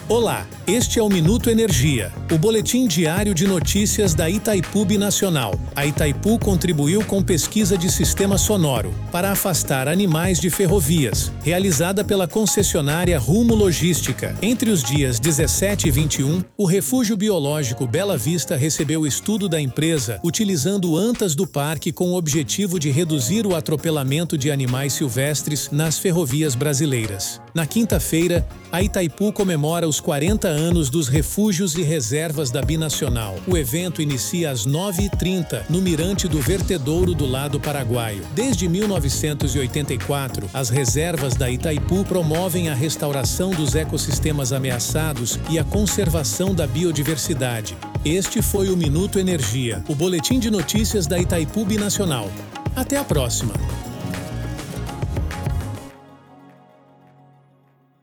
Olá, este é o Minuto Energia, o boletim diário de notícias da Itaipu Binacional. A Itaipu contribuiu com pesquisa de sistema sonoro para afastar animais de ferrovias, realizada pela concessionária Rumo Logística. Entre os dias 17 e 21, o Refúgio Biológico Bela Vista recebeu o estudo da empresa utilizando antas do parque com o objetivo de reduzir o atropelamento de animais silvestres nas ferrovias brasileiras. Na quinta-feira, a Itaipu comemora os 40 anos dos refúgios e reservas da Binacional. O evento inicia às 9h30 no Mirante do Vertedouro do lado paraguaio. Desde 1984, as reservas da Itaipu promovem a restauração dos ecossistemas ameaçados e a conservação da biodiversidade. Este foi o Minuto Energia, o boletim de notícias da Itaipu Binacional. Até a próxima!